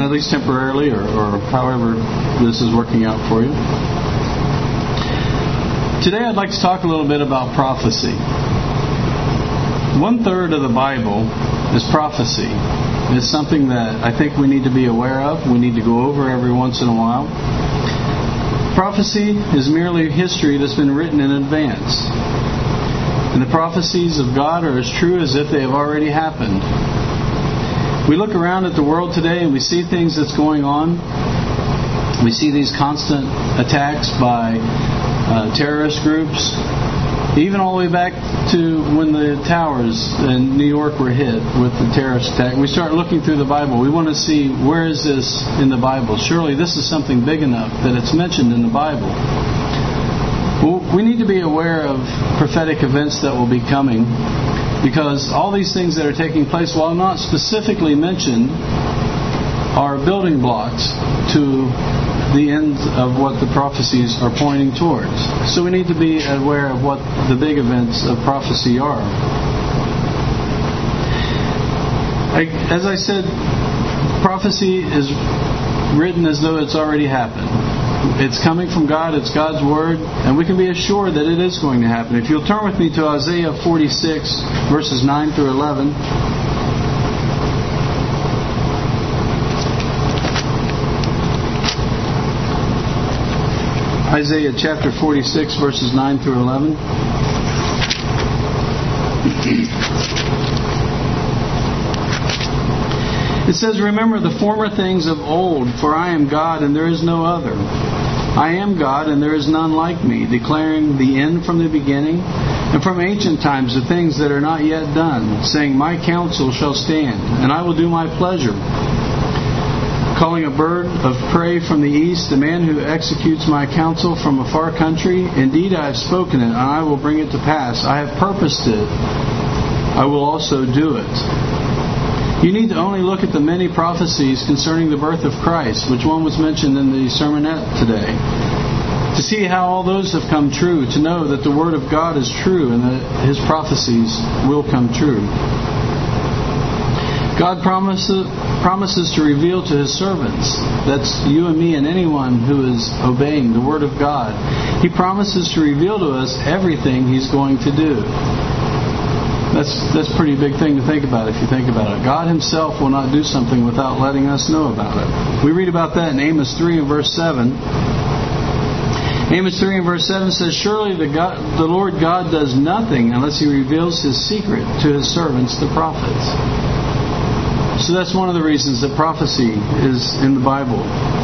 at least temporarily, or however this is working out for you. Today I'd like to talk a little bit about prophecy. 1/3 of the Bible is prophecy. It's something that I think we need to be aware of. We need to go over every once in a while. Prophecy is merely history that's been written in advance. And the prophecies of God are as true as if they have already happened. We look around at the world today and we see things that's going on. We see these constant attacks by terrorist groups, even all the way back to when the towers in New York were hit with the terrorist attack. We start looking through the Bible. We want to see, where is this in the Bible? Surely this is something big enough that it's mentioned in the Bible. Well, we need to be aware of prophetic events that will be coming, because all these things that are taking place, while not specifically mentioned, are building blocks to the end of what the prophecies are pointing towards. So we need to be aware of what the big events of prophecy are. As I said, prophecy is written as though it's already happened. It's coming from God, it's God's Word, and we can be assured that it is going to happen. If you'll turn with me to Isaiah 46, verses 9 through 11. Isaiah chapter 46, verses 9 through 11. It says, "Remember the former things of old, for I am God and there is no other. I am God and there is none like me, declaring the end from the beginning, and from ancient times the things that are not yet done, saying, My counsel shall stand, and I will do my pleasure. Calling a bird of prey from the east, the man who executes my counsel from a far country. Indeed, I have spoken it, and I will bring it to pass. I have purposed it, I will also do it." You need to only look at the many prophecies concerning the birth of Christ, which one was mentioned in the sermonette today, to see how all those have come true, to know that the Word of God is true and that His prophecies will come true. God promises to reveal to His servants, that's you and me and anyone who is obeying the Word of God, He promises to reveal to us everything He's going to do. That's a pretty big thing to think about if you think about it. God Himself will not do something without letting us know about it. We read about that in Amos 3 and verse 7. Amos 3 and verse 7 says, "Surely the Lord God does nothing unless He reveals His secret to His servants, the prophets." So that's one of the reasons that prophecy is in the Bible.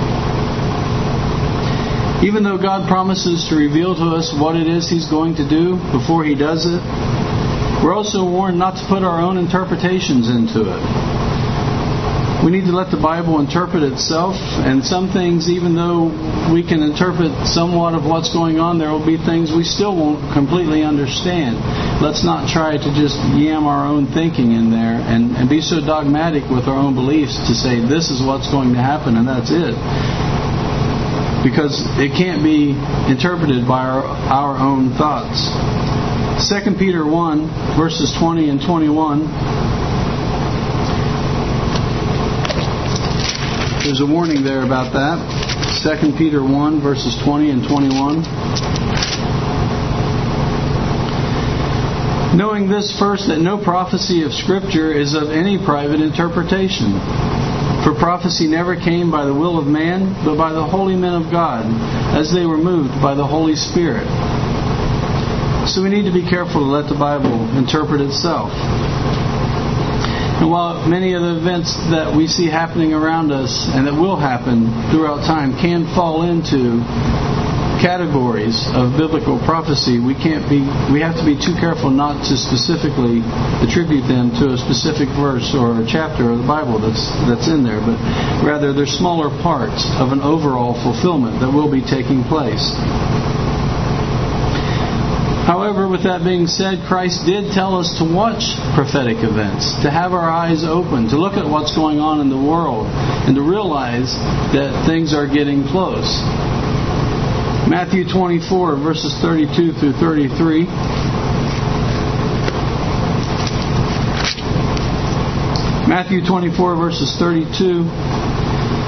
Even though God promises to reveal to us what it is He's going to do before He does it, we're also warned not to put our own interpretations into it. We need to let the Bible interpret itself, and some things, even though we can interpret somewhat of what's going on, there will be things we still won't completely understand. Let's not try to just yam our own thinking in there and be so dogmatic with our own beliefs to say this is what's going to happen and that's it. Because it can't be interpreted by our own thoughts. 2 Peter 1, verses 20 and 21. There's a warning there about that. 2 Peter 1, verses 20 and 21. "Knowing this first, that no prophecy of Scripture is of any private interpretation. For prophecy never came by the will of man, but by the holy men of God, as they were moved by the Holy Spirit." So we need to be careful to let the Bible interpret itself. And while many of the events that we see happening around us and that will happen throughout time can fall into categories of biblical prophecy, we have to be too careful not to specifically attribute them to a specific verse or a chapter of the Bible that's in there, but rather they're smaller parts of an overall fulfillment that will be taking place. However, with that being said, Christ did tell us to watch prophetic events, to have our eyes open, to look at what's going on in the world, and to realize that things are getting close. Matthew 24, verses 32 through 33. Matthew 24, verses 32.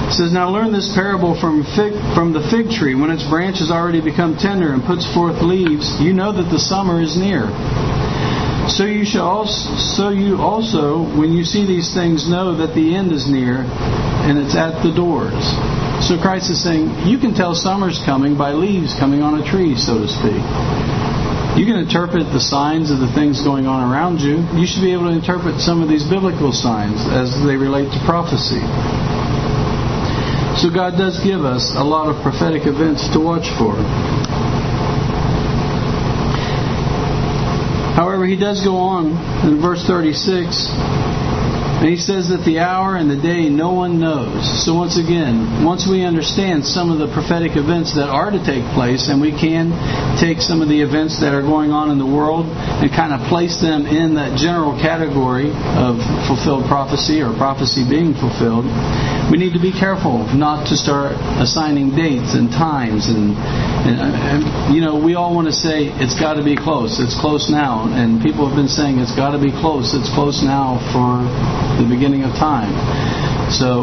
It says, "Now learn this parable from the fig tree. When its branch has already become tender and puts forth leaves, you know that the summer is near. So you also, when you see these things, know that the end is near, and it's at the doors." So Christ is saying, you can tell summer's coming by leaves coming on a tree, so to speak. You can interpret the signs of the things going on around you. You should be able to interpret some of these biblical signs as they relate to prophecy. So God does give us a lot of prophetic events to watch for. However, He does go on in verse 36, and He says that the hour and the day no one knows. So once again, once we understand some of the prophetic events that are to take place, and we can take some of the events that are going on in the world and kind of place them in that general category of fulfilled prophecy or prophecy being fulfilled, we need to be careful not to start assigning dates and times. And you know, we all want to say, it's got to be close. It's close now. And people have been saying, it's got to be close. It's close now for the beginning of time. So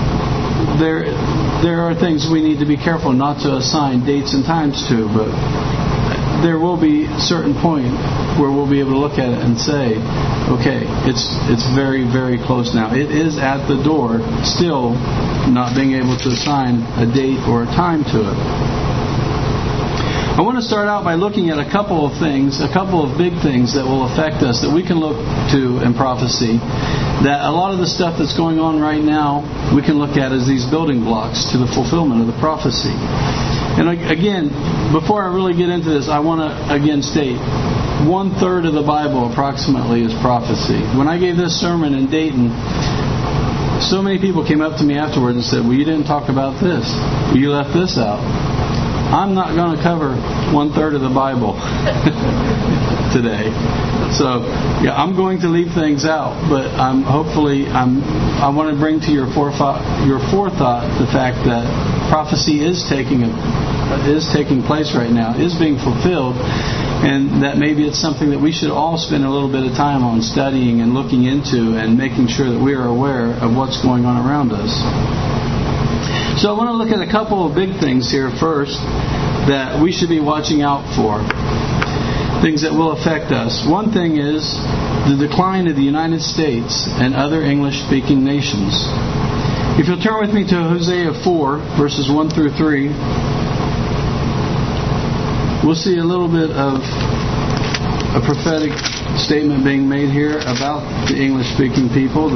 there are things we need to be careful not to assign dates and times to, but there will be a certain point where we'll be able to look at it and say, okay, it's very, very close now. It is at the door, still not being able to assign a date or a time to it. I want to start out by looking at a couple of things, a couple of big things that will affect us, that we can look to in prophecy, that a lot of the stuff that's going on right now we can look at as these building blocks to the fulfillment of the prophecy. And again, before I really get into this, I want to again state, 1/3 of the Bible approximately is prophecy. When I gave this sermon in Dayton, so many people came up to me afterwards and said, well, you didn't talk about this. Well, you left this out. I'm not going to cover 1/3 of the Bible today. So, yeah, I'm going to leave things out, but I want to bring to your forethought the fact that prophecy is taking place right now, is being fulfilled, and that maybe it's something that we should all spend a little bit of time on studying and looking into and making sure that we are aware of what's going on around us. So I want to look at a couple of big things here first that we should be watching out for. Things that will affect us. One thing is the decline of the United States and other English-speaking nations. If you'll turn with me to Hosea 4, verses 1 through 3, we'll see a little bit of a prophetic statement being made here about the English-speaking people,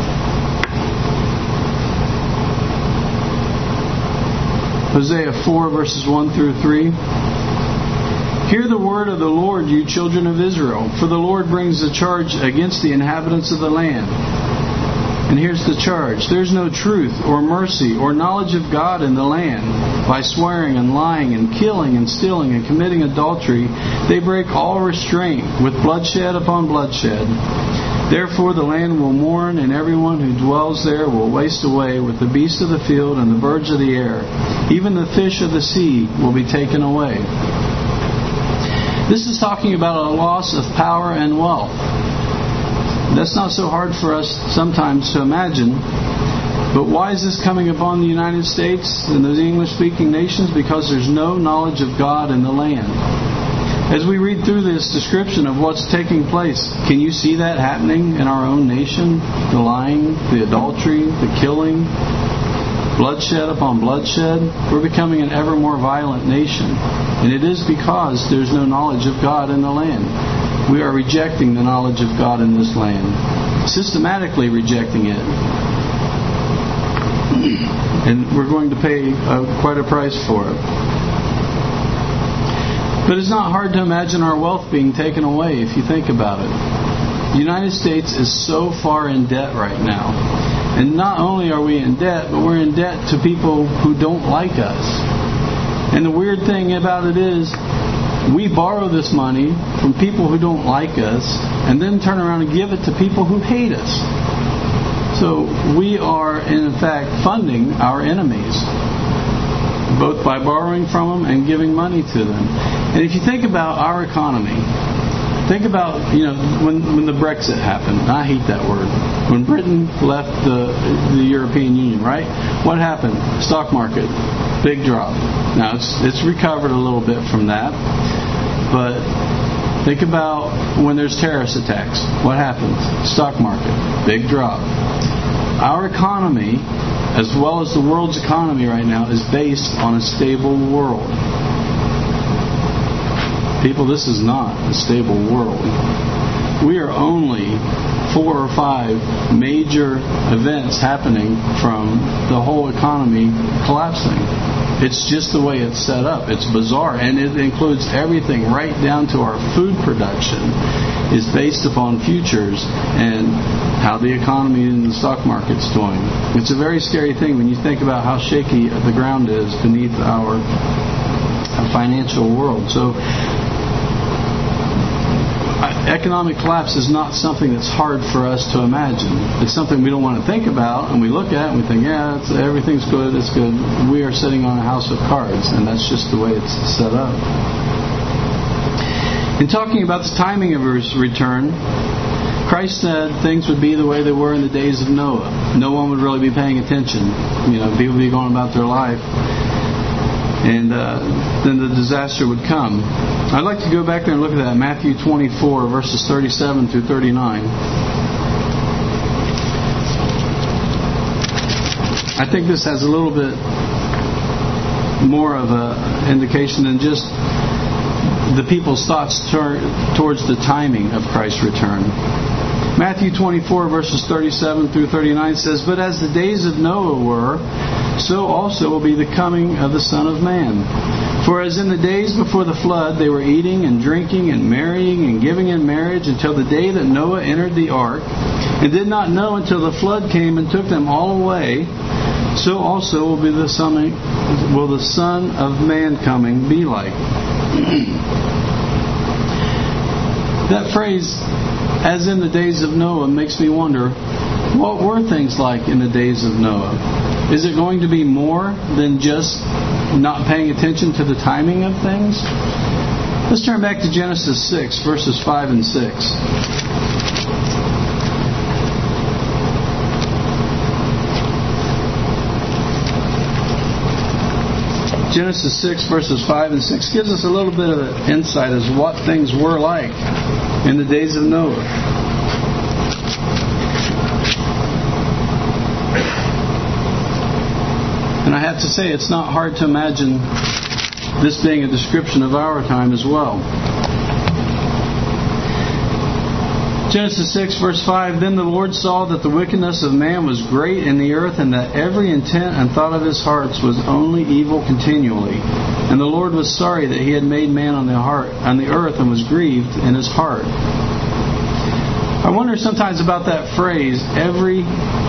Hosea 4, verses 1 through 3. Hear the word of the Lord, you children of Israel, for the Lord brings a charge against the inhabitants of the land. And here's the charge. There's no truth or mercy or knowledge of God in the land. By swearing and lying and killing and stealing and committing adultery, they break all restraint with bloodshed upon bloodshed. Therefore the land will mourn, and everyone who dwells there will waste away with the beasts of the field and the birds of the air. Even the fish of the sea will be taken away. This is talking about a loss of power and wealth. That's not so hard for us sometimes to imagine. But why is this coming upon the United States and those English-speaking nations? Because there's no knowledge of God in the land. As we read through this description of what's taking place, can you see that happening in our own nation? The lying, the adultery, the killing, bloodshed upon bloodshed. We're becoming an ever more violent nation. And it is because there's no knowledge of God in the land. We are rejecting the knowledge of God in this land. Systematically rejecting it. And we're going to pay quite a price for it. But it's not hard to imagine our wealth being taken away if you think about it. The United States is so far in debt right now. And not only are we in debt, but we're in debt to people who don't like us. And the weird thing about it is, we borrow this money from people who don't like us and then turn around and give it to people who hate us. So we are, in fact, funding our enemies, both by borrowing from them and giving money to them. And if you think about our economy, Think about, when the Brexit happened. I hate that word. When Britain left the European Union, right? What happened? Stock market, big drop. Now it's recovered a little bit from that, but think about when there's terrorist attacks. What happens? Stock market, big drop. Our economy, as well as the world's economy right now, is based on a stable world. People, this is not a stable world. We are only 4 or 5 major events happening from the whole economy collapsing. It's just the way it's set up. It's bizarre, and it includes everything right down to our food production is based upon futures and how the economy and the stock market's doing. It's a very scary thing when you think about how shaky the ground is beneath our financial world. So economic collapse is not something that's hard for us to imagine. It's something we don't want to think about, and we look at it and we think, everything's good, it's good. We are sitting on a house of cards, and that's just the way it's set up. In talking about the timing of His return, Christ said things would be the way they were in the days of Noah. No one would really be paying attention. People would be going about their life. And then the disaster would come. I'd like to go back there and look at that. Matthew 24, verses 37 through 39. I think this has a little bit more of an indication than just the people's thoughts towards the timing of Christ's return. Matthew 24, verses 37 through 39 says, "But as the days of Noah were, so also will be the coming of the Son of Man. For as in the days before the flood, they were eating and drinking and marrying and giving in marriage until the day that Noah entered the ark, and did not know until the flood came and took them all away, so also will the Son of Man coming be like." That phrase, "as in the days of Noah," makes me wonder, what were things like in the days of Noah? Is it going to be more than just not paying attention to the timing of things? Let's turn back to Genesis 6, verses 5 and 6. Genesis 6, verses 5 and 6 gives us a little bit of an insight as to what things were like in the days of Noah. And I have to say, it's not hard to imagine this being a description of our time as well. Genesis 6, verse 5, "Then the Lord saw that the wickedness of man was great in the earth, and that every intent and thought of his hearts was only evil continually. And the Lord was sorry that He had made man on the earth, and was grieved in His heart." I wonder sometimes about that phrase, "every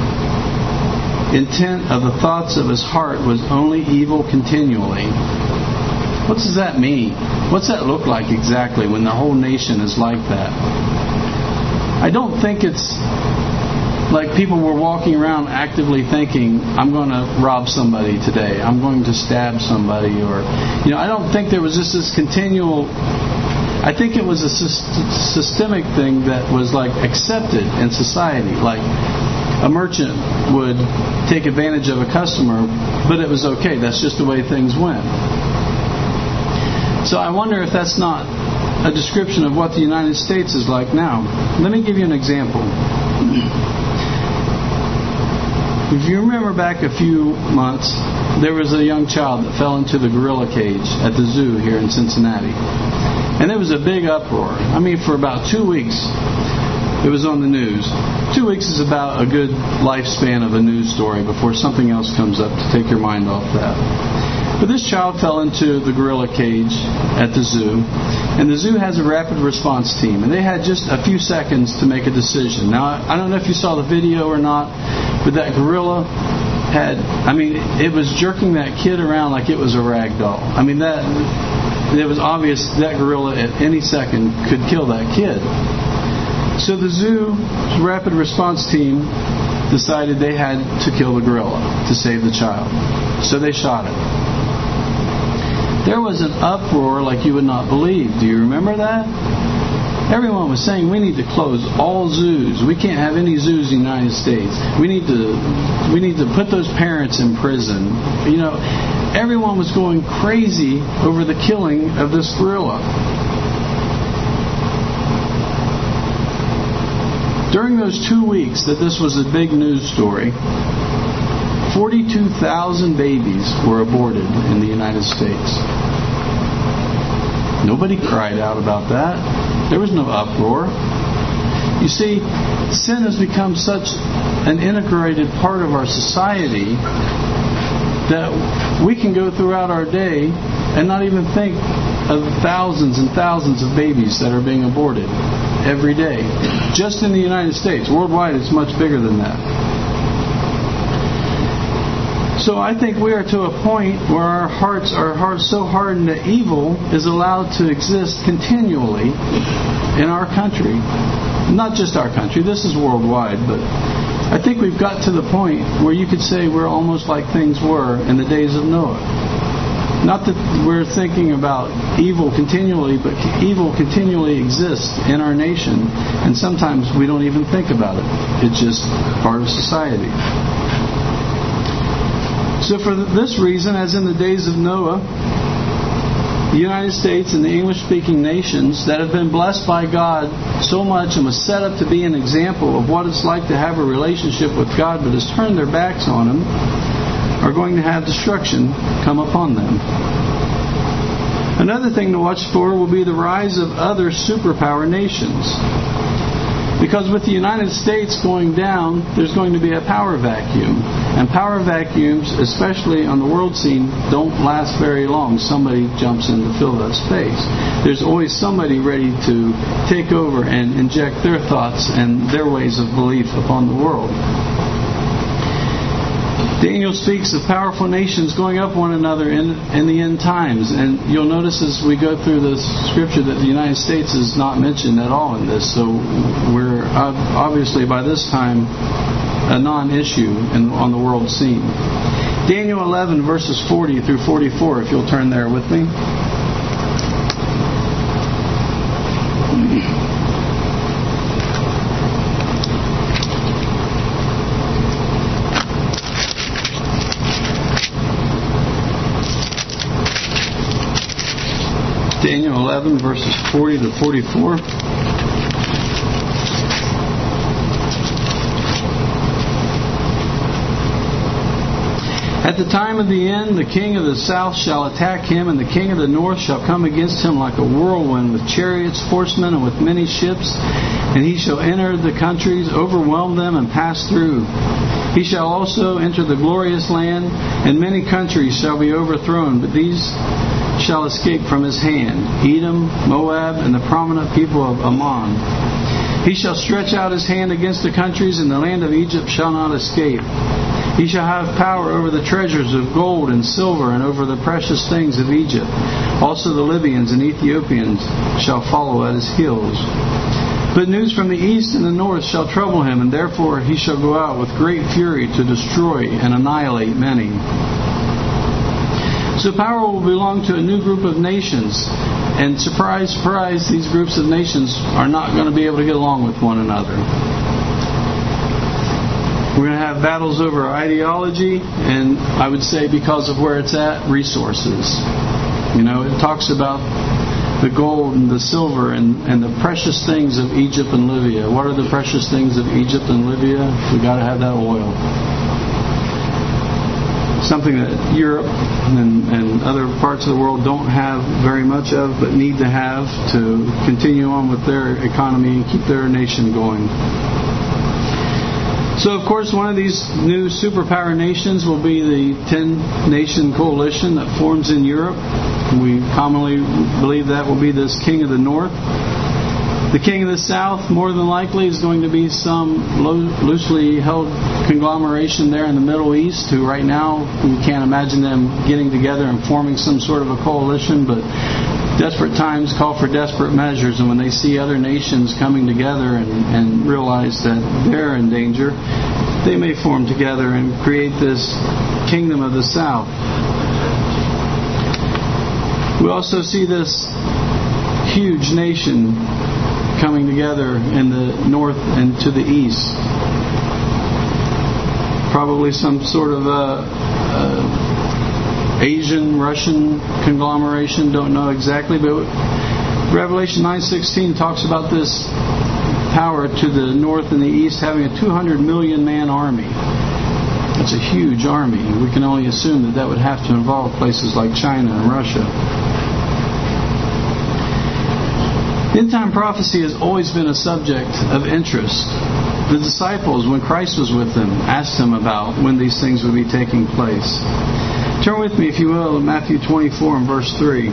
intent of the thoughts of his heart was only evil continually." What does that mean? What's that look like exactly when the whole nation is like that? I don't think it's like people were walking around actively thinking, "I'm going to rob somebody today. I'm going to stab somebody." Or, I don't think there was just this continual... I think it was a systemic thing that was like accepted in society. Like a merchant would take advantage of a customer, but it was okay. That's just the way things went. So I wonder if that's not a description of what the United States is like now. Let me give you an example. If you remember back a few months, there was a young child that fell into the gorilla cage at the zoo here in Cincinnati. And there was a big uproar. I mean, for about 2 weeks, it was on the news. 2 weeks is about a good lifespan of a news story before something else comes up to take your mind off that. But this child fell into the gorilla cage at the zoo, and the zoo has a rapid response team, and they had just a few seconds to make a decision. Now, I don't know if you saw the video or not, but that gorilla it was jerking that kid around like it was a rag doll. I mean, it was obvious that gorilla at any second could kill that kid. So the zoo's rapid response team decided they had to kill the gorilla to save the child. So they shot it. There was an uproar like you would not believe. Do you remember that? Everyone was saying we need to close all zoos. We can't have any zoos in the United States. We need to put those parents in prison. Everyone was going crazy over the killing of this gorilla. During those 2 weeks that this was a big news story, 42,000 babies were aborted in the United States. Nobody cried out about that. There was no uproar. You see, sin has become such an integrated part of our society that we can go throughout our day and not even think of thousands and thousands of babies that are being aborted every day. Just in the United States. Worldwide, it's much bigger than that. So I think we are to a point where our hearts so hardened that evil is allowed to exist continually in our country. Not just our country, this is worldwide, but I think we've got to the point where you could say we're almost like things were in the days of Noah. Not that we're thinking about evil continually, but evil continually exists in our nation, and sometimes we don't even think about it. It's just part of society. So for this reason, as in the days of Noah, the United States and the English-speaking nations that have been blessed by God so much and was set up to be an example of what it's like to have a relationship with God but has turned their backs on Him, are going to have destruction come upon them. Another thing to watch for will be the rise of other superpower nations. Because with the United States going down, there's going to be a power vacuum. And power vacuums, especially on the world scene, don't last very long. Somebody jumps in to fill that space. There's always somebody ready to take over and inject their thoughts and their ways of belief upon the world. Daniel speaks of powerful nations going up one another in the end times. And you'll notice as we go through this scripture that the United States is not mentioned at all in this. So we're obviously by this time a non-issue on the world scene. Daniel 11 verses 40 through 44, if you'll turn there with me. Daniel 11 verses 40 to 44. At the time of the end, the king of the south shall attack him, and the king of the north shall come against him like a whirlwind, with chariots, horsemen, and with many ships. And he shall enter the countries, overwhelm them, and pass through. He shall also enter the glorious land, and many countries shall be overthrown, but these shall escape from his hand: Edom, Moab, and the prominent people of Ammon. He shall stretch out his hand against the countries, and the land of Egypt shall not escape. He shall have power over the treasures of gold and silver, and over the precious things of Egypt. Also the Libyans and Ethiopians shall follow at his heels. But news from the east and the north shall trouble him, and therefore he shall go out with great fury to destroy and annihilate many. So power will belong to a new group of nations. And surprise, surprise, these groups of nations are not going to be able to get along with one another. We're going to have battles over ideology, and I would say because of where it's at, resources. It talks about the gold and the silver and the precious things of Egypt and Libya. What are the precious things of Egypt and Libya? We've got to have that oil. Something that Europe and other parts of the world don't have very much of, but need to have to continue on with their economy and keep their nation going. So, of course, one of these new superpower nations will be the 10-nation coalition that forms in Europe. We commonly believe that will be this king of the north. The king of the south, more than likely, is going to be some loosely held conglomeration there in the Middle East, who right now we can't imagine them getting together and forming some sort of a coalition, but desperate times call for desperate measures, and when they see other nations coming together and realize that they're in danger, they may form together and create this kingdom of the south. We also see this huge nation coming together in the north and to the east. Probably some sort of Asian, Russian conglomeration. Don't know exactly, but Revelation 9:16 talks about this power to the north and the east having a 200 million man army. That's a huge army. We can only assume that would have to involve places like China and Russia. End-time prophecy has always been a subject of interest. The disciples, when Christ was with them, asked him about when these things would be taking place. Turn with me, if you will, to Matthew 24 and verse 3.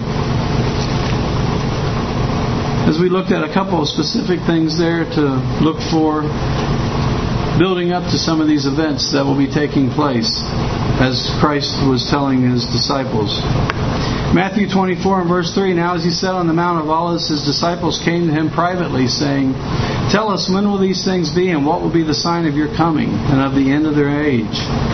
As we looked at a couple of specific things there to look for, building up to some of these events that will be taking place, as Christ was telling his disciples. Matthew 24 and verse 3, Now as he sat on the Mount of Olives, his disciples came to him privately, saying, Tell us, when will these things be, and what will be the sign of your coming, and of the end of their age?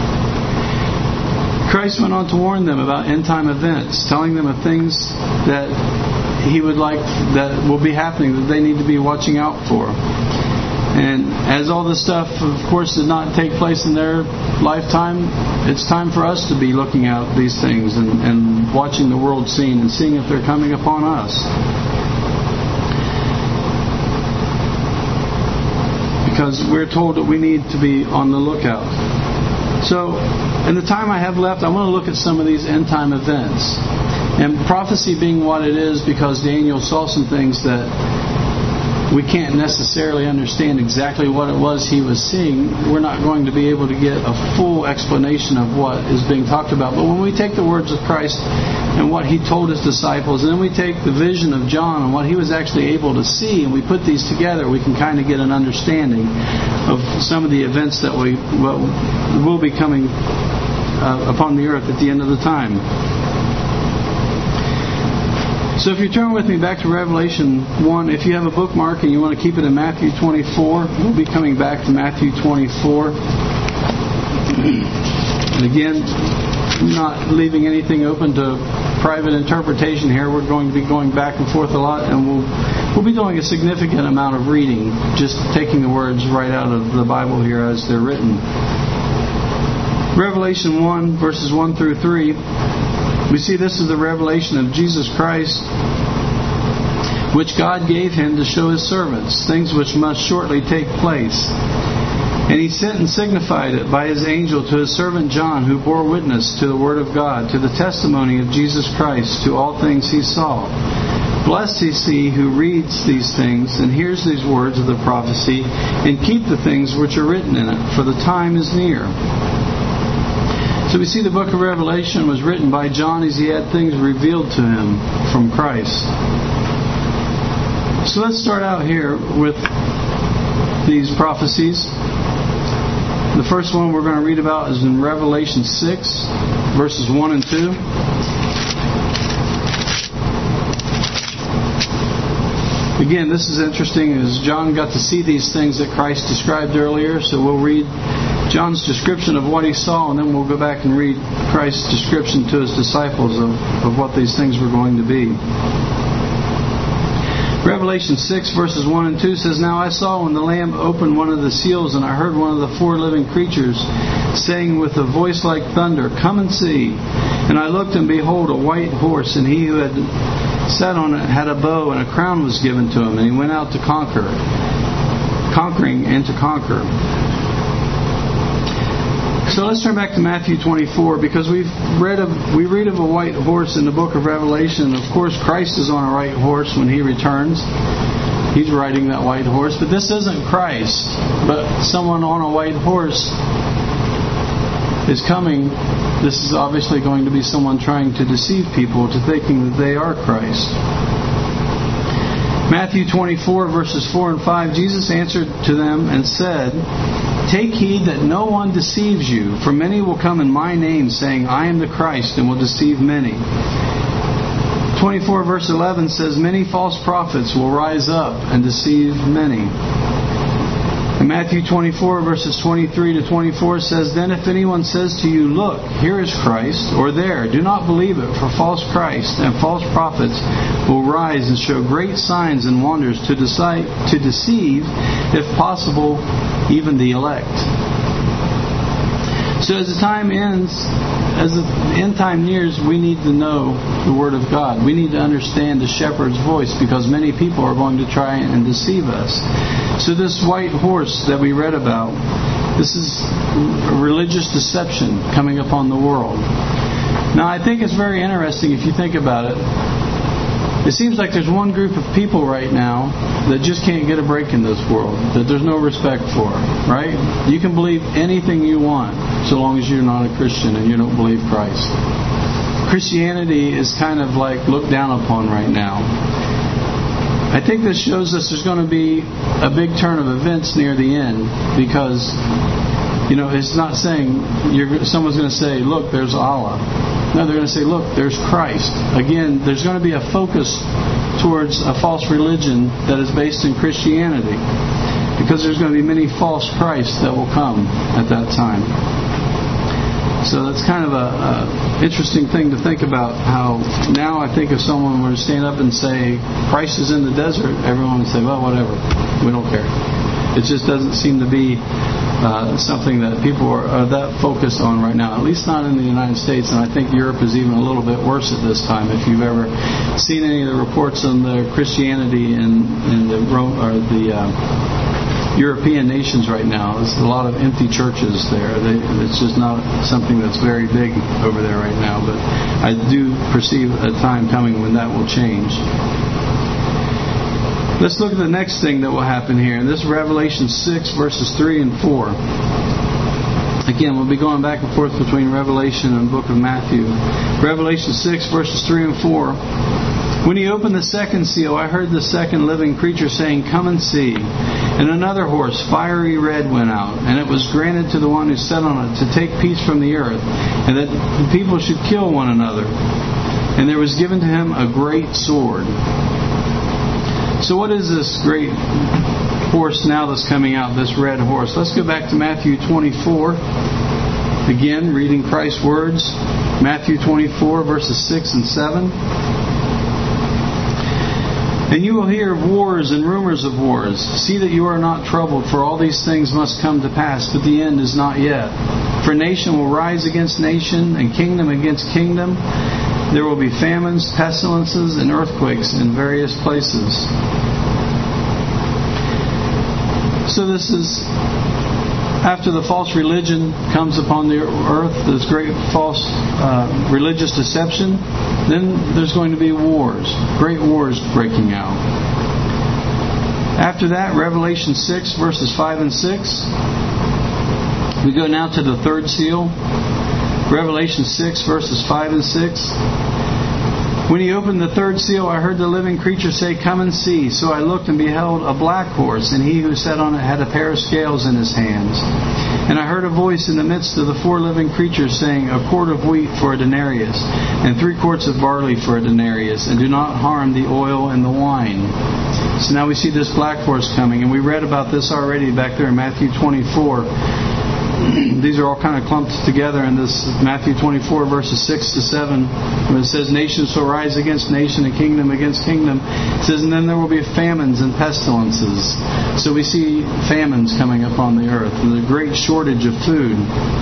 Christ went on to warn them about end-time events, telling them of things that he would like, that will be happening, that they need to be watching out for. And as all this stuff, of course, did not take place in their lifetime, it's time for us to be looking at these things and watching the world scene and seeing if they're coming upon us. Because we're told that we need to be on the lookout. So, in the time I have left, I want to look at some of these end-time events. And prophecy being what it is, because Daniel saw some things that we can't necessarily understand exactly what it was he was seeing, we're not going to be able to get a full explanation of what is being talked about. But when we take the words of Christ and what he told his disciples, and then we take the vision of John and what he was actually able to see, and we put these together, we can kind of get an understanding of some of the events that will be coming upon the earth at the end of the time. So if you turn with me back to Revelation 1, if you have a bookmark and you want to keep it in Matthew 24, we'll be coming back to Matthew 24. And again, not leaving anything open to private interpretation here. We're going to be going back and forth a lot, and we'll be doing a significant amount of reading, just taking the words right out of the Bible here as they're written. Revelation 1, verses 1 through 3. We see this is the revelation of Jesus Christ, which God gave him to show his servants, things which must shortly take place. And he sent and signified it by his angel to his servant John, who bore witness to the word of God, to the testimony of Jesus Christ, to all things he saw. Blessed is he who reads these things and hears these words of the prophecy, and keep the things which are written in it, for the time is near. So we see the book of Revelation was written by John as he had things revealed to him from Christ. So let's start out here with these prophecies. The first one we're going to read about is in Revelation 6, verses 1 and 2. Again, this is interesting as John got to see these things that Christ described earlier. So we'll read John's description of what he saw, and then we'll go back and read Christ's description to his disciples of what these things were going to be. Revelation 6, verses 1 and 2 says, Now I saw when the Lamb opened one of the seals, and I heard one of the four living creatures saying with a voice like thunder, Come and see. And I looked, and behold, a white horse, and he who had sat on it had a bow, and a crown was given to him, and he went out to conquering and to conquer. So let's turn back to Matthew 24, because we read of a white horse in the book of Revelation. Of course, Christ is on a white horse when he returns. He's riding that white horse. But this isn't Christ, but someone on a white horse is coming. This is obviously going to be someone trying to deceive people to thinking that they are Christ. Matthew 24, verses 4 and 5, Jesus answered to them and said, Take heed that no one deceives you, for many will come in my name, saying, I am the Christ, and will deceive many. 24 verse 11 says, Many false prophets will rise up and deceive many. And In Matthew 24, verses 23 to 24 says, "Then if anyone says to you, 'Look, here is Christ,' or 'There,' do not believe it, for false Christs and false prophets will rise and show great signs and wonders to deceive, if possible, even the elect." So as the time ends, as the end time nears, we need to know the Word of God. We need to understand the shepherd's voice, because many people are going to try and deceive us. So this white horse that we read about, this is a religious deception coming upon the world. Now I think it's very interesting if you think about it. It seems like there's one group of people right now that just can't get a break in this world, that there's no respect for, right? You can believe anything you want so long as you're not a Christian and you don't believe Christ. Christianity is kind of like looked down upon right now. I think this shows us there's going to be a big turn of events near the end, because, it's not saying someone's going to say, "Look, there's Allah." No, they're going to say, "Look, there's Christ." Again, there's going to be a focus towards a false religion that is based in Christianity, because there's going to be many false Christs that will come at that time. So that's kind of a interesting thing to think about, how now I think if someone were to stand up and say, "Christ is in the desert," everyone would say, "Well, whatever, we don't care." It just doesn't seem to be something that people are that focused on right now, at least not in the United States, and I think Europe is even a little bit worse at this time. If you've ever seen any of the reports on the Christianity in the European nations right now, there's a lot of empty churches there. It's just not something that's very big over there right now, but I do perceive a time coming when that will change. Let's look at the next thing that will happen here. And this is Revelation 6, verses 3 and 4. Again, we'll be going back and forth between Revelation and the book of Matthew. Revelation 6, verses 3 and 4. "When he opened the second seal, I heard the second living creature saying, 'Come and see.' And another horse, fiery red, went out. And it was granted to the one who sat on it to take peace from the earth, and that the people should kill one another. And there was given to him a great sword." So what is this great horse now that's coming out, this red horse? Let's go back to Matthew 24. Again, reading Christ's words. Matthew 24, verses 6 and 7. "And you will hear of wars and rumors of wars. See that you are not troubled, for all these things must come to pass, but the end is not yet. For nation will rise against nation, and kingdom against kingdom. There will be famines, pestilences, and earthquakes in various places." So this is after the false religion comes upon the earth, this great false religious deception, then there's going to be wars, great wars breaking out. After that, Revelation 6, verses 5 and 6. We go now to the third seal. Revelation 6, verses 5 and 6. "When he opened the third seal, I heard the living creature say, 'Come and see.' So I looked and beheld a black horse, and he who sat on it had a pair of scales in his hands. And I heard a voice in the midst of the four living creatures saying, 'A quart of wheat for a denarius, and 3 quarts of barley for a denarius, and do not harm the oil and the wine.'" So now we see this black horse coming, and we read about this already back there in Matthew 24. These are all kind of clumped together in this Matthew 24, verses 6 to 7, when it says, "Nation shall rise against nation, and kingdom against kingdom." It says, "And then there will be famines and pestilences." So we see famines coming upon the earth, and a great shortage of food.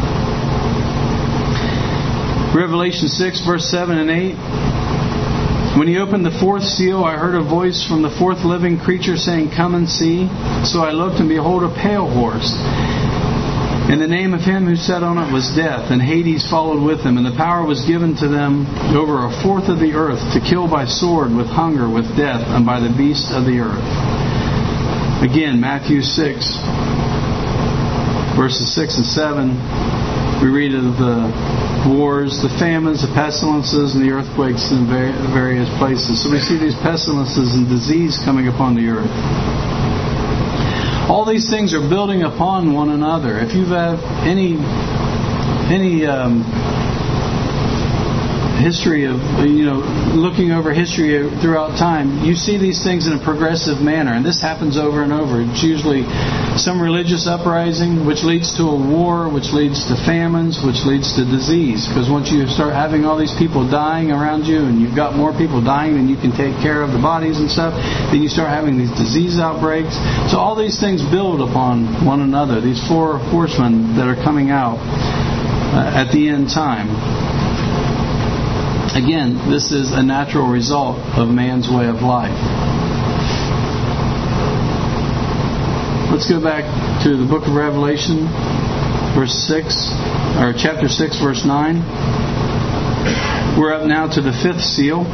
Revelation 6, verse 7 and 8. "When he opened the fourth seal, I heard a voice from the fourth living creature saying, 'Come and see.' So I looked, and behold, a pale horse. And the name of him who sat on it was Death, and Hades followed with him. And the power was given to them over 1/4 of the earth to kill by sword, with hunger, with death, and by the beasts of the earth." Again, Matthew 6, verses 6 and 7, we read of the wars, the famines, the pestilences, and the earthquakes in various places. So we see these pestilences and disease coming upon the earth. All these things are building upon one another. If you have any history of, looking over history throughout time, you see these things in a progressive manner. And this happens over and over. It's usually some religious uprising, which leads to a war, which leads to famines, which leads to disease. Because once you start having all these people dying around you, and you've got more people dying than you can take care of the bodies and stuff, then you start having these disease outbreaks. So all these things build upon one another. These four horsemen that are coming out at the end time. Again, this is a natural result of man's way of life. Let's go back to the book of Revelation, chapter 6, verse 9. We're up now to the fifth seal.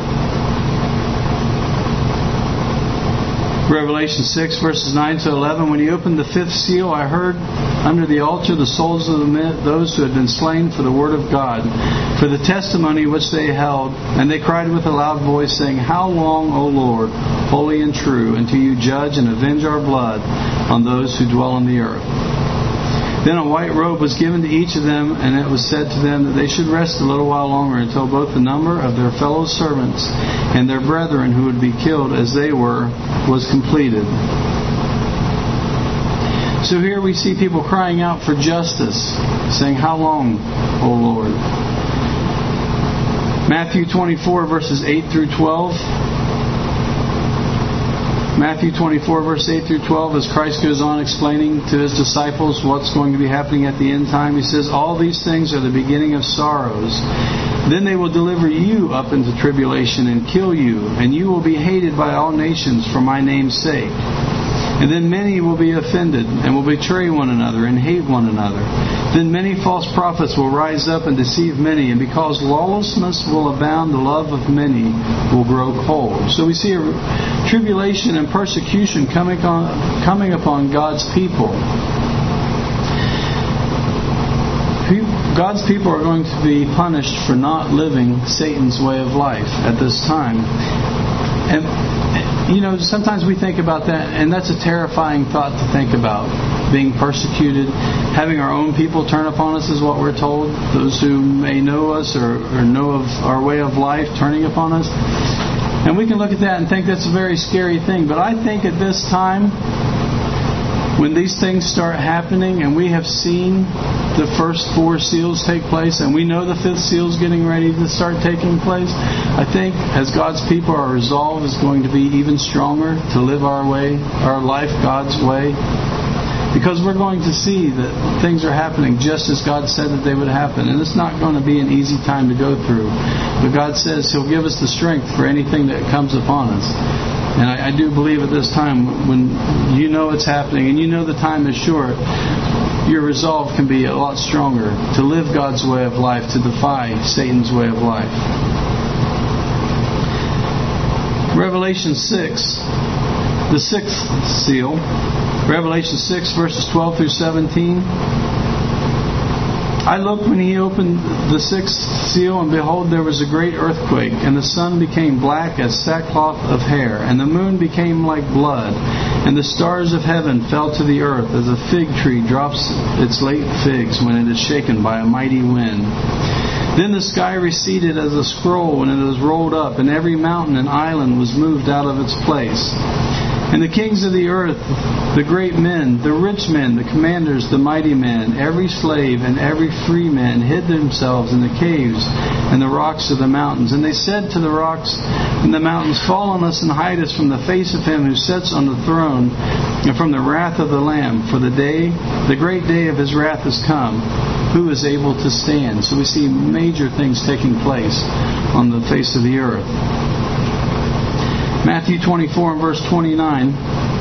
Revelation 6, verses 9 to 11. When he opened the fifth seal, I heard under the altar the souls of those who had been slain for the word of God, for the testimony which they held, and they cried with a loud voice, saying, How long, O Lord, holy and true, until you judge and avenge our blood on those who dwell on the earth? Then a white robe was given to each of them, and it was said to them that they should rest a little while longer until both the number of their fellow servants and their brethren who would be killed as they were was completed. So here we see people crying out for justice, saying, How long, O Lord? Matthew 24, verses 8 through 12. Matthew 24, verse 8 through 12, as Christ goes on explaining to His disciples what's going to be happening at the end time, He says, All these things are the beginning of sorrows. Then they will deliver you up into tribulation and kill you, and you will be hated by all nations for my name's sake. And then many will be offended and will betray one another and hate one another. Then many false prophets will rise up and deceive many, and because lawlessness will abound, the love of many will grow cold. So we see a tribulation and persecution coming upon God's people. God's people are going to be punished for not living Satan's way of life at this time. And sometimes we think about that, and that's a terrifying thought to think about. Being persecuted, having our own people turn upon us is what we're told. Those who may know us or know of our way of life turning upon us. And we can look at that and think that's a very scary thing. But I think at this time, when these things start happening, and we have seen the first four seals take place, and we know the fifth seal is getting ready to start taking place, I think as God's people, our resolve is going to be even stronger to live our way, our life God's way. Because we're going to see that things are happening just as God said that they would happen. And it's not going to be an easy time to go through. But God says He'll give us the strength for anything that comes upon us. And I do believe at this time, when you know it's happening and you know the time is short, your resolve can be a lot stronger to live God's way of life, to defy Satan's way of life. Revelation 6, the sixth seal. Revelation 6, verses 12 through 17. I looked when He opened the sixth seal, and behold, there was a great earthquake, and the sun became black as sackcloth of hair, and the moon became like blood, and the stars of heaven fell to the earth, as a fig tree drops its late figs when it is shaken by a mighty wind. Then the sky receded as a scroll when it was rolled up, and every mountain and island was moved out of its place. And the kings of the earth, the great men, the rich men, the commanders, the mighty men, every slave and every free man hid themselves in the caves and the rocks of the mountains. And they said to the rocks and the mountains, Fall on us and hide us from the face of Him who sits on the throne and from the wrath of the Lamb. For the great day of His wrath has come. Who is able to stand? So we see major things taking place on the face of the earth. Matthew 24 and verse 29.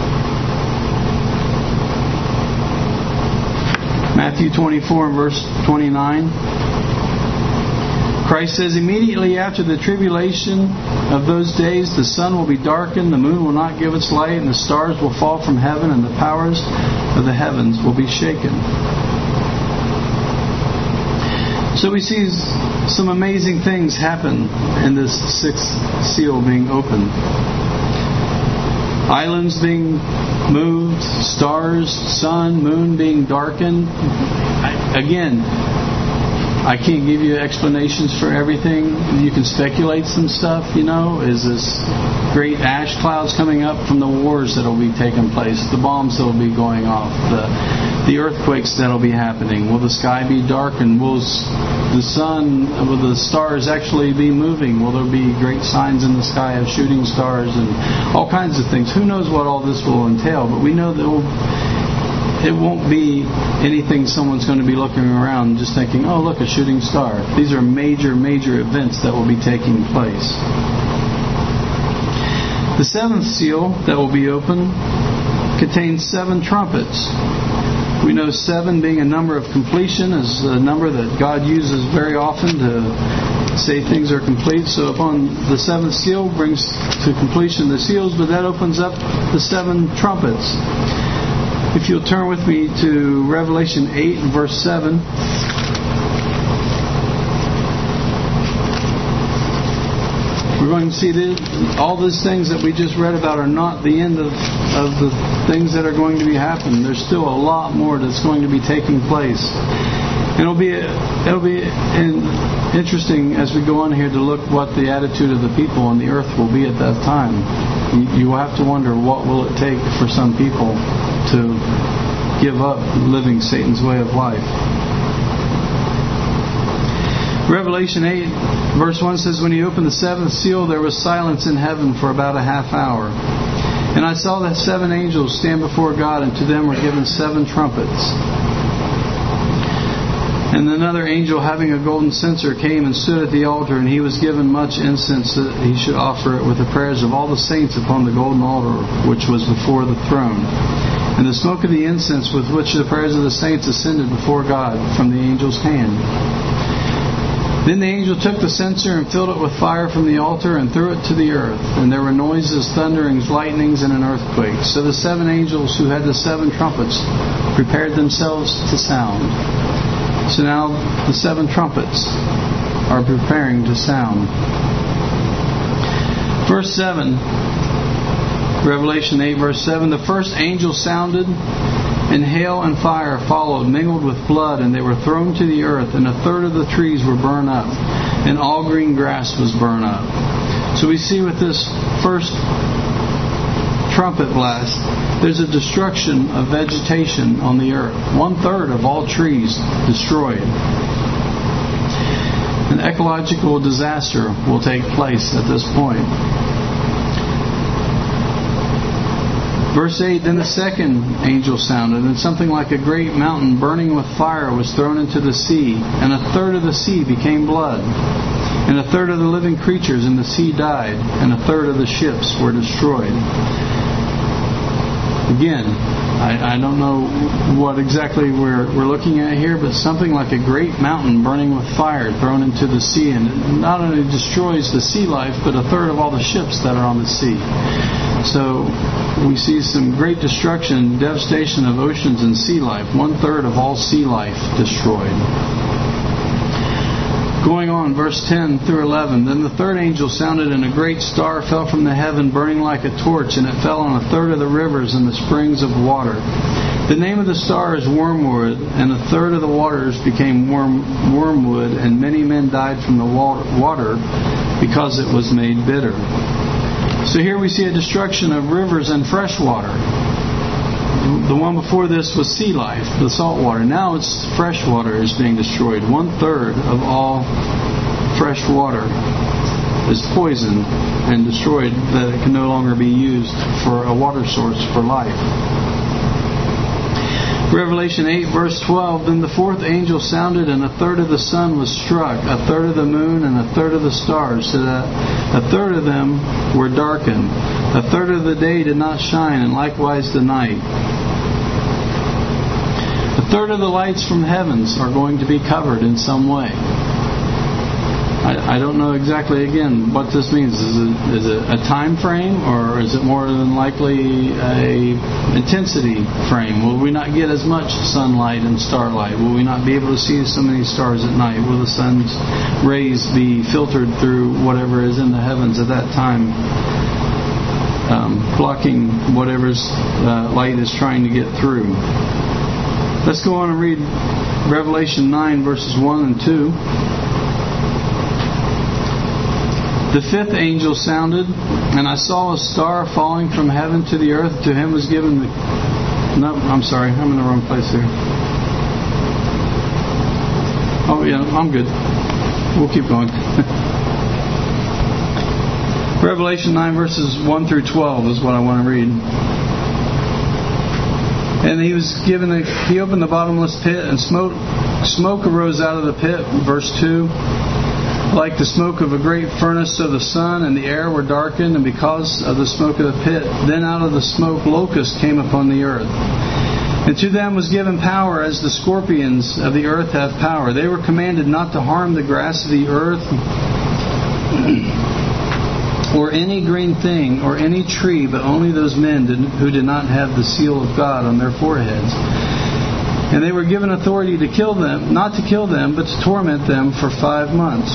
Matthew 24 and verse 29. Christ says, Immediately after the tribulation of those days, the sun will be darkened, the moon will not give its light, and the stars will fall from heaven, and the powers of the heavens will be shaken. So we see some amazing things happen in this sixth seal being opened. Islands being moved, stars, sun, moon being darkened. I can't give you explanations for everything. You can speculate some stuff, Is this great ash clouds coming up from the wars that will be taking place, the bombs that will be going off, the earthquakes that will be happening? Will the sky be darkened? Will the sun, will the stars actually be moving? Will there be great signs in the sky of shooting stars and all kinds of things? Who knows what all this will entail, but we know that it won't be anything someone's going to be looking around just thinking, oh, look, a shooting star. These are major, major events that will be taking place. The seventh seal that will be open contains 7 trumpets. We know 7 being a number of completion is a number that God uses very often to say things are complete. So upon the 7th seal brings to completion the seals, but that opens up the 7 trumpets. If you'll turn with me to Revelation 8 and verse 7. We're going to see that all these things that we just read about are not the end of the things that are going to be happening. There's still a lot more that's going to be taking place. And it'll be interesting as we go on here to look what the attitude of the people on the earth will be at that time. You will have to wonder, what will it take for some people to give up living Satan's way of life? Revelation 8 verse 1 says, when he opened the 7th seal, there was silence in heaven for about a half hour. And I saw the 7 angels stand before God, and to them were given 7 trumpets. And another angel, having a golden censer, came and stood at the altar, and he was given much incense that he should offer it with the prayers of all the saints upon the golden altar which was before the throne. And the smoke of the incense with which the prayers of the saints ascended before God from the angel's hand. Then the angel took the censer and filled it with fire from the altar and threw it to the earth. And there were noises, thunderings, lightnings, and an earthquake. So the 7 angels who had the 7 trumpets prepared themselves to sound. So now the 7 trumpets are preparing to sound. Verse 7, Revelation 8, verse 7, the first angel sounded, and hail and fire followed, mingled with blood, and they were thrown to the earth, and 1/3 of the trees were burned up, and all green grass was burned up. So we see with this first trumpet blast, there's a destruction of vegetation on the earth. 1/3 of all trees destroyed. An ecological disaster will take place at this point. Verse 8, then the second angel sounded, and something like a great mountain burning with fire was thrown into the sea, and 1/3 of the sea became blood. And 1/3 of the living creatures in the sea died, and 1/3 of the ships were destroyed. Again, I don't know what exactly we're looking at here, but something like a great mountain burning with fire thrown into the sea, and it not only destroys the sea life, but 1/3 of all the ships that are on the sea. So we see some great destruction, devastation of oceans and sea life. 1/3 of all sea life destroyed. Going on, verse 10 through 11. Then the 3rd angel sounded, and a great star fell from the heaven, burning like a torch, and it fell on 1/3 of the rivers and the springs of water. The name of the star is Wormwood, and 1/3 of the waters became wormwood, and many men died from the water because it was made bitter. So here we see a destruction of rivers and fresh water. The one before this was sea life, the salt water. Now it's fresh water is being destroyed. 1/3 of all fresh water is poisoned and destroyed, that it can no longer be used for a water source for life. Revelation 8 verse 12, then the 4th angel sounded, and 1/3 of the sun was struck, 1/3 of the moon, and 1/3 of the stars, so that 1/3 of them were darkened. 1/3 of the day did not shine, and likewise the night. 1/3 of the lights from heavens are going to be covered in some way. I don't know exactly, again, what this means. Is it a time frame, or is it more than likely a intensity frame? Will we not get as much sunlight and starlight? Will we not be able to see so many stars at night? Will the sun's rays be filtered through whatever is in the heavens at that time, blocking whatever's light is trying to get through? Let's go on and read Revelation 9, verses 1 and 2. The fifth angel sounded, and I saw a star falling from heaven to the earth. To him was given the... No, I'm sorry. I'm in the wrong place here. Oh, yeah, I'm good. We'll keep going. Revelation 9, verses 1 through 12 is what I want to read. And he opened the bottomless pit, and smoke arose out of the pit. Verse 2. Like the smoke of a great furnace, so the sun and the air were darkened, and because of the smoke of the pit, then out of the smoke locusts came upon the earth. And to them was given power, as the scorpions of the earth have power. They were commanded not to harm the grass of the earth, or any green thing, or any tree, but only those men who did not have the seal of God on their foreheads. And they were given authority to kill them, not to kill them, but to torment them for 5 months.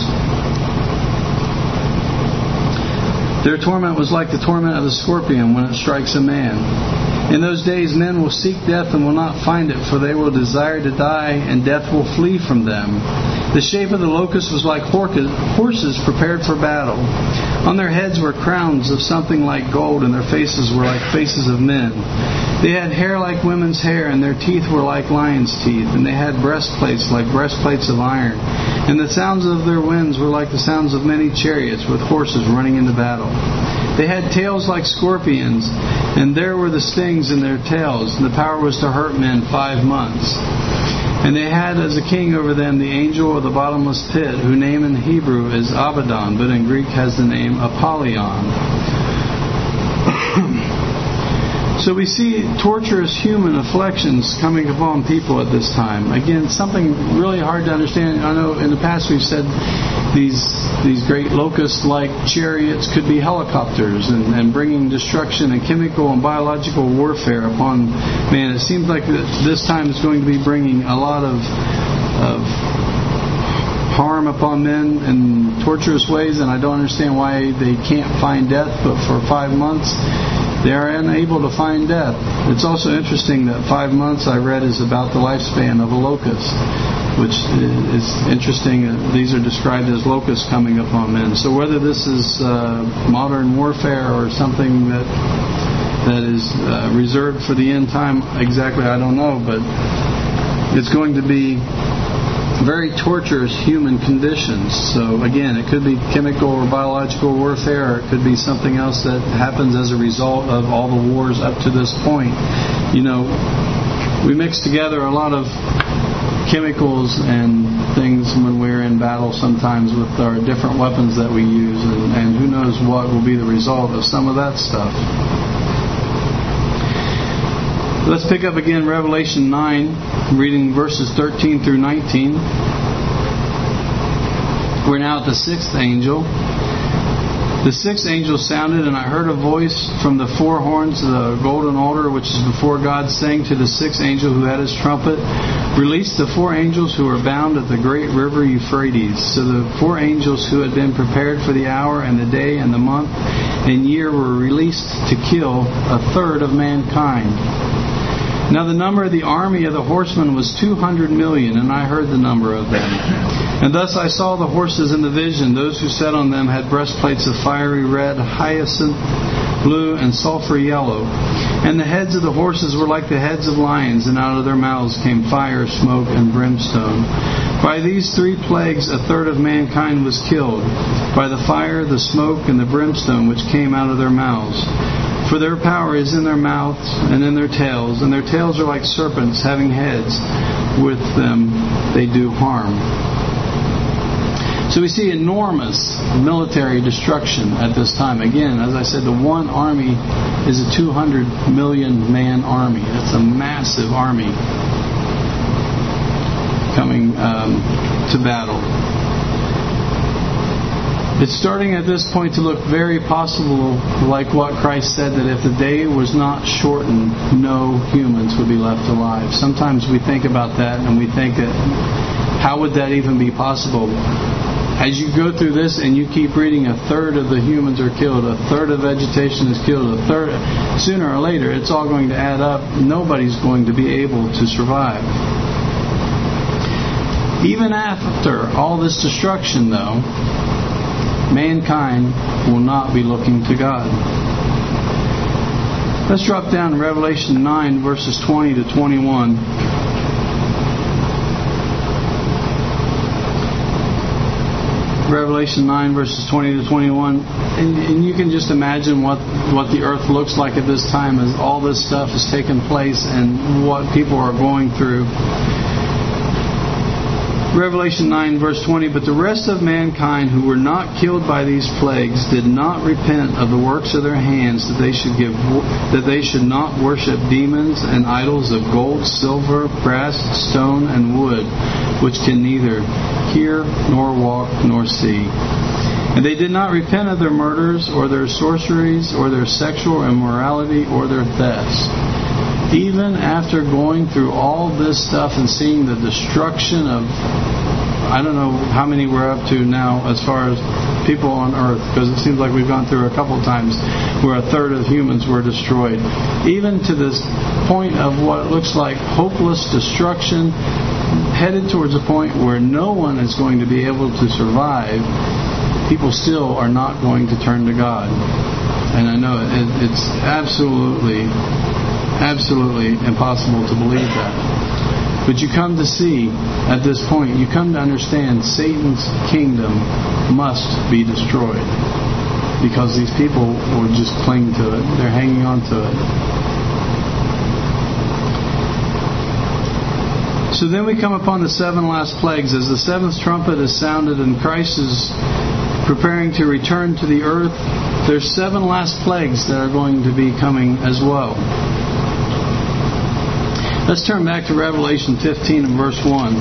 Their torment was like the torment of the scorpion when it strikes a man. In those days men will seek death and will not find it, for they will desire to die, and death will flee from them. The shape of the locust was like horses prepared for battle. On their heads were crowns of something like gold, and their faces were like faces of men. They had hair like women's hair, and their teeth were like lions' teeth, and they had breastplates like breastplates of iron. And the sounds of their winds were like the sounds of many chariots with horses running into battle. They had tails like scorpions, and there were the stings in their tails, and the power was to hurt men 5 months. And they had as a king over them the angel of the bottomless pit, whose name in Hebrew is Abaddon, but in Greek has the name Apollyon. So we see torturous human afflictions coming upon people at this time. Again, something really hard to understand. I know in the past we've said these great locust-like chariots could be helicopters and bringing destruction and chemical and biological warfare upon man. It seems like this time is going to be bringing a lot of harm upon men in torturous ways, and I don't understand why they can't find death, but for 5 months they are unable to find death. It's also interesting that 5 months, I read, is about the lifespan of a locust, which is interesting. These are described as locusts coming upon men. So whether this is modern warfare or something that is reserved for the end time, exactly, I don't know, but it's going to be very torturous human conditions. So again, it could be chemical or biological warfare, or it could be something else that happens as a result of all the wars up to this point. You know, we mix together a lot of chemicals and things when we're in battle sometimes with our different weapons that we use, and who knows what will be the result of some of that stuff. Let's pick up again Revelation 9, reading verses 13 through 19. We're now at the sixth angel. The sixth angel sounded, and I heard a voice from the four horns of the golden altar, which is before God, saying to the sixth angel who had his trumpet, "Release the four angels who are bound at the great river Euphrates." So the four angels who had been prepared for the hour and the day and the month and year were released to kill 1/3 of mankind. Now the number of the army of the horsemen was 200 million, and I heard the number of them. And thus I saw the horses in the vision. Those who sat on them had breastplates of fiery red, hyacinth blue, and sulphur yellow. And the heads of the horses were like the heads of lions, and out of their mouths came fire, smoke, and brimstone. By these 3 plagues 1/3 of mankind was killed, by the fire, the smoke, and the brimstone which came out of their mouths. For their power is in their mouths and in their tails, and their tails are like serpents having heads. With them they do harm. So we see enormous military destruction at this time. Again, as I said, the one army is a 200 million man army. That's a massive army coming to battle. It's starting at this point to look very possible like what Christ said, that if the day was not shortened, no humans would be left alive. Sometimes we think about that and we think that how would that even be possible? as you go through this and you keep reading, a third of the humans are killed, a third of vegetation is killed, a third. Sooner or later, it's all going to add up. Nobody's going to be able to survive. Even after all this destruction, though, mankind will not be looking to God. Let's drop down to Revelation 9, verses 20 to 21. Revelation 9, verses 20 to 21. And you can just imagine what the earth looks like at this time as all this stuff is taking place and what people are going through. Revelation 9, verse 20, but the rest of mankind who were not killed by these plagues did not repent of the works of their hands, that they should not worship demons and idols of gold, silver, brass, stone, and wood, which can neither hear nor walk nor see. And they did not repent of their murders or their sorceries or their sexual immorality or their thefts. Even after going through all this stuff and seeing the destruction of, I don't know how many we're up to now as far as people on earth, because it seems like we've gone through a couple times where a third of humans were destroyed. Even to this point of what looks like hopeless destruction, headed towards a point where no one is going to be able to survive, people still are not going to turn to God. And I know it's absolutely impossible to believe that. But you come to see, at this point, you come to understand Satan's kingdom must be destroyed. Because these people will just cling to it. They're hanging on to it. So then we come upon the 7 last plagues. As the 7th trumpet is sounded and Christ is preparing to return to the earth, there's 7 last plagues that are going to be coming as well. Let's turn back to Revelation 15 and verse 1.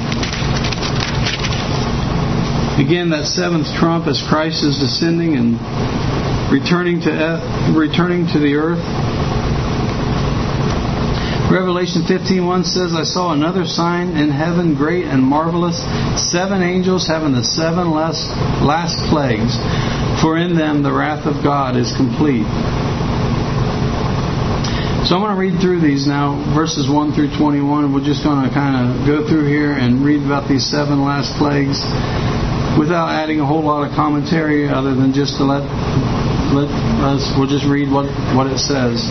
Again, that 7th trump as Christ is descending and returning to the earth. Revelation 15:1 says, I saw another sign in heaven, great and marvelous, 7 angels having the 7 last plagues, for in them the wrath of God is complete. So I'm going to read through these now, verses 1 through 21. We're just going to kind of go through here and read about these 7 last plagues without adding a whole lot of commentary other than just to let us, we'll just read what it says.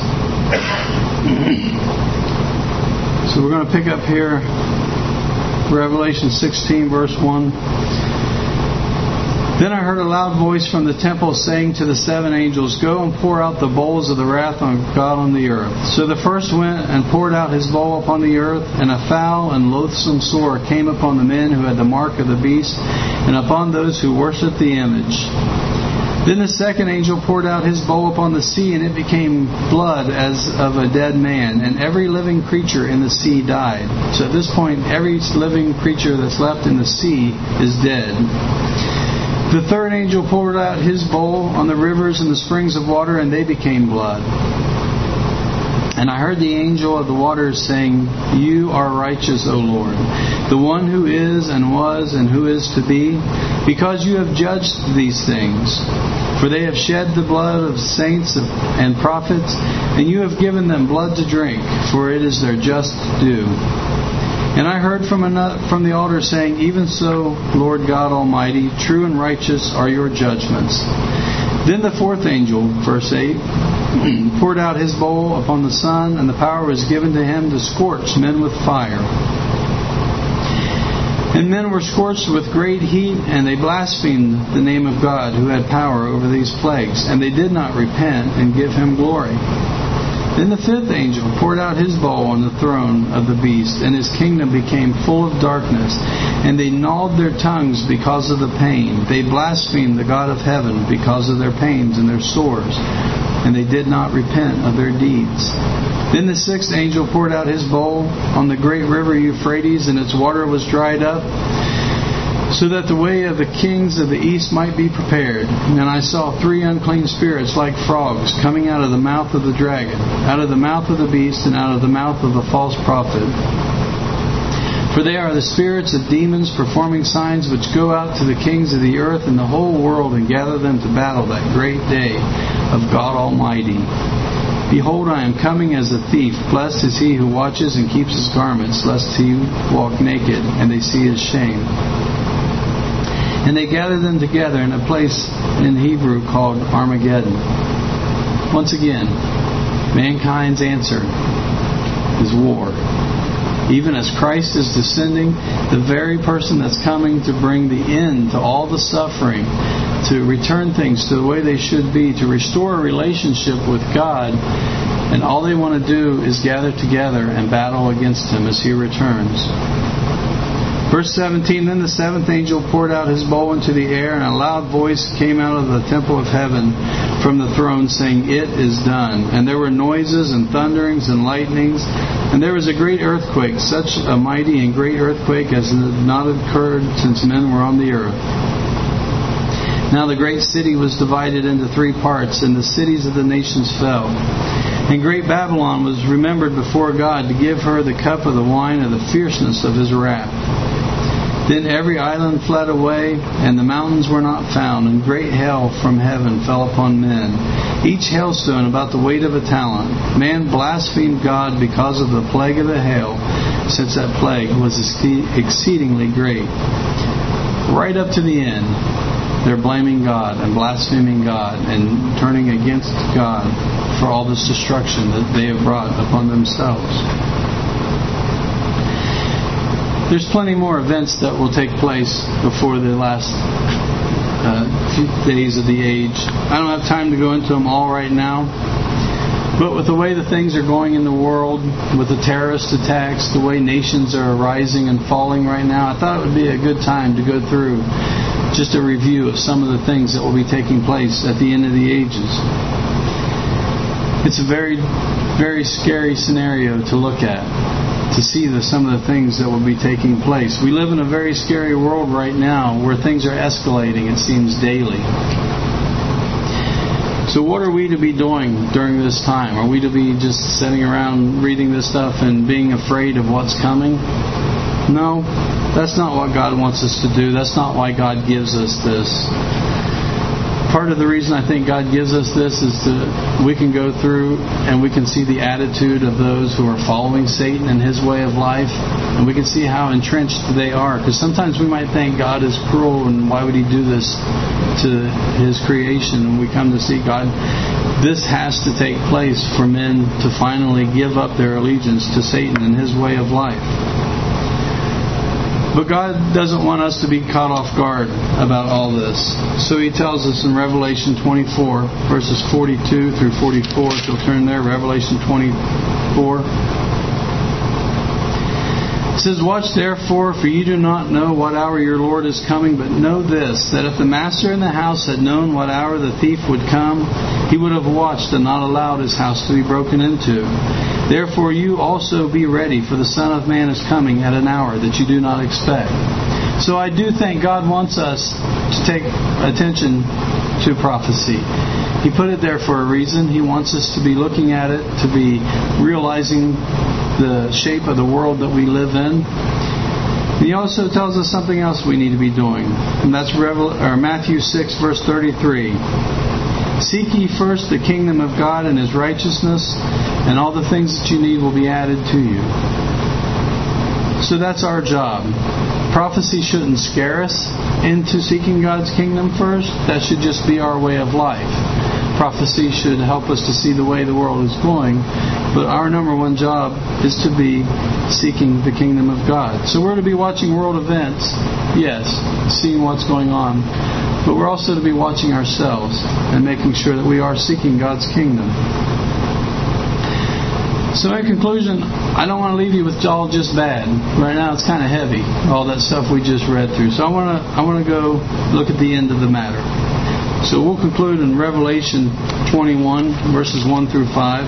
So we're going to pick up here Revelation 16, verse 1. Then I heard a loud voice from the temple saying to the 7 angels, Go and pour out the bowls of the wrath of God on the earth. So the first went and poured out his bowl upon the earth, and a foul and loathsome sore came upon the men who had the mark of the beast, and upon those who worshipped the image. Then the second angel poured out his bowl upon the sea, and it became blood as of a dead man, and every living creature in the sea died. So at this point, every living creature that's left in the sea is dead. The third angel poured out his bowl on the rivers and the springs of water, and they became blood. And I heard the angel of the waters saying, You are righteous, O Lord, the one who is and was and who is to be, because you have judged these things. For they have shed the blood of saints and prophets, and you have given them blood to drink, for it is their just due. And I heard from the altar saying, Even so, Lord God Almighty, true and righteous are your judgments. Then the fourth angel, verse 8, poured out his bowl upon the sun, and the power was given to him to scorch men with fire. And men were scorched with great heat, and they blasphemed the name of God, who had power over these plagues, and they did not repent and give him glory. Then the fifth angel poured out his bowl on the throne of the beast, and his kingdom became full of darkness, and they gnawed their tongues because of the pain. They blasphemed the God of heaven because of their pains and their sores, and they did not repent of their deeds. Then the sixth angel poured out his bowl on the great river Euphrates, and its water was dried up, so that the way of the kings of the east might be prepared. And I saw 3 unclean spirits like frogs coming out of the mouth of the dragon, out of the mouth of the beast, and out of the mouth of the false prophet. For they are the spirits of demons performing signs which go out to the kings of the earth and the whole world and gather them to battle that great day of God Almighty. Behold, I am coming as a thief. Blessed is he who watches and keeps his garments, lest he walk naked and they see his shame. And they gather them together in a place in Hebrew called Armageddon. Once again, mankind's answer is war. Even as Christ is descending, the very person that's coming to bring the end to all the suffering, to return things to the way they should be, to restore a relationship with God, and all they want to do is gather together and battle against Him as He returns. Verse 17, Then the seventh angel poured out his bowl into the air, and a loud voice came out of the temple of heaven from the throne, saying, It is done. And there were noises and thunderings and lightnings, and there was a great earthquake, such a mighty and great earthquake as had not occurred since men were on the earth. Now the great city was divided into 3 parts, and the cities of the nations fell. And great Babylon was remembered before God to give her the cup of the wine of the fierceness of His wrath. Then every island fled away, and the mountains were not found, and great hail from heaven fell upon men, each hailstone about the weight of a talent. Man blasphemed God because of the plague of the hail, since that plague was exceedingly great. Right up to the end, they're blaming God and blaspheming God and turning against God for all this destruction that they have brought upon themselves. There's plenty more events that will take place before the last few days of the age. I don't have time to go into them all right now. But with the way the things are going in the world, with the terrorist attacks, the way nations are rising and falling right now, I thought it would be a good time to go through just a review of some of the things that will be taking place at the end of the ages. It's a very, very scary scenario to look at, to see some of the things that will be taking place. We live in a very scary world right now where things are escalating, it seems, daily. So what are we to be doing during this time? Are we to be just sitting around reading this stuff and being afraid of what's coming? No, that's not what God wants us to do. That's not why God gives us this. Part of the reason I think God gives us this is we can go through and we can see the attitude of those who are following Satan and his way of life, and we can see how entrenched they are. Because sometimes we might think God is cruel and why would He do this to His creation? And we come to see God. This has to take place for men to finally give up their allegiance to Satan and his way of life. But God doesn't want us to be caught off guard about all this. So He tells us in Revelation 24, verses 42 through 44. If you'll turn there, Revelation 24. It says, Watch therefore, for you do not know what hour your Lord is coming, but know this, that if the master in the house had known what hour the thief would come, he would have watched and not allowed his house to be broken into. Therefore you also be ready, for the Son of Man is coming at an hour that you do not expect. So I do think God wants us to take attention to prophecy. He put it there for a reason. He wants us to be looking at it, to be realizing the shape of the world that we live in. He also tells us something else we need to be doing, and that's Matthew 6, verse 33. Seek ye first the kingdom of God and His righteousness, and all the things that you need will be added to you. So that's our job. Prophecy shouldn't scare us into seeking God's kingdom first. That should just be our way of life. Prophecy should help us to see the way the world is going, but our number one job is to be seeking the kingdom of God. So we're to be watching world events, yes, seeing what's going on, but we're also to be watching ourselves and making sure that we are seeking God's kingdom. So in conclusion, I don't want to leave you with all just bad. Right now it's kind of heavy, all that stuff we just read through. So I want to go look at the end of the matter. So we'll conclude in Revelation 21, verses 1 through 5.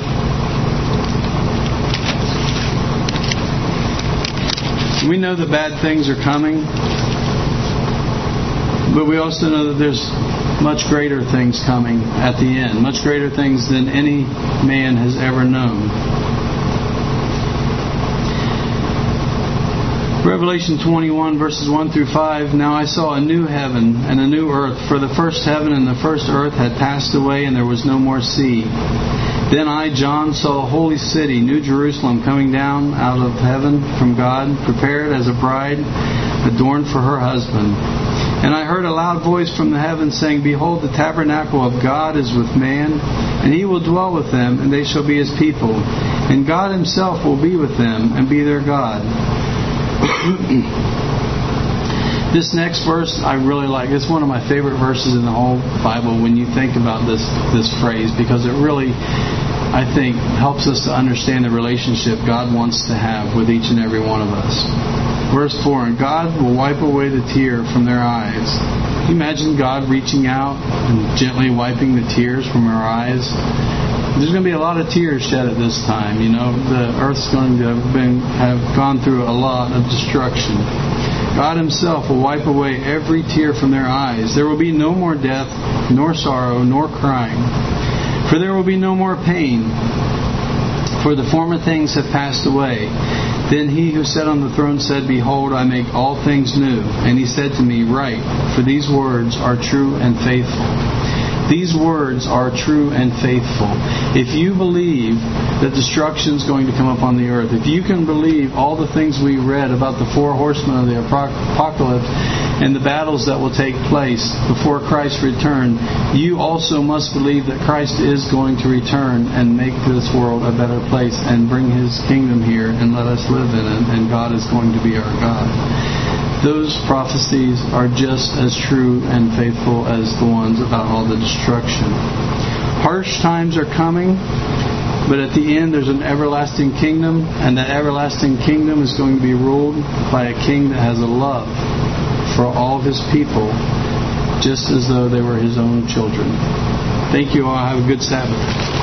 We know that bad things are coming, but we also know that there's much greater things coming at the end, much greater things than any man has ever known. Revelation 21, verses 1 through 5. Now I saw a new heaven and a new earth, for the first heaven and the first earth had passed away, and there was no more sea. Then I, John, saw a holy city, New Jerusalem, coming down out of heaven from God, prepared as a bride adorned for her husband. And I heard a loud voice from the heavens saying, Behold, the tabernacle of God is with man, and He will dwell with them, and they shall be His people. And God Himself will be with them, and be their God. This next verse I really like. It's one of my favorite verses in the whole Bible when you think about this phrase, because it really, I think, helps us to understand the relationship God wants to have with each and every one of us. Verse 4, and God will wipe away the tear from their eyes. Can you imagine God reaching out and gently wiping the tears from our eyes? There's going to be a lot of tears shed at this time. You know, the earth's going to have gone through a lot of destruction. God Himself will wipe away every tear from their eyes. There will be no more death, nor sorrow, nor crying. For there will be no more pain, for the former things have passed away. Then He who sat on the throne said, Behold, I make all things new. And He said to me, Write, for these words are true and faithful. These words are true and faithful. If you believe that destruction is going to come upon the earth, if you can believe all the things we read about the four horsemen of the apocalypse and the battles that will take place before Christ's return, you also must believe that Christ is going to return and make this world a better place and bring His kingdom here and let us live in it, and God is going to be our God. Those prophecies are just as true and faithful as the ones about all the destruction. Harsh times are coming, but at the end there's an everlasting kingdom, and that everlasting kingdom is going to be ruled by a king that has a love for all of His people, just as though they were His own children. Thank you all. Have a good Sabbath.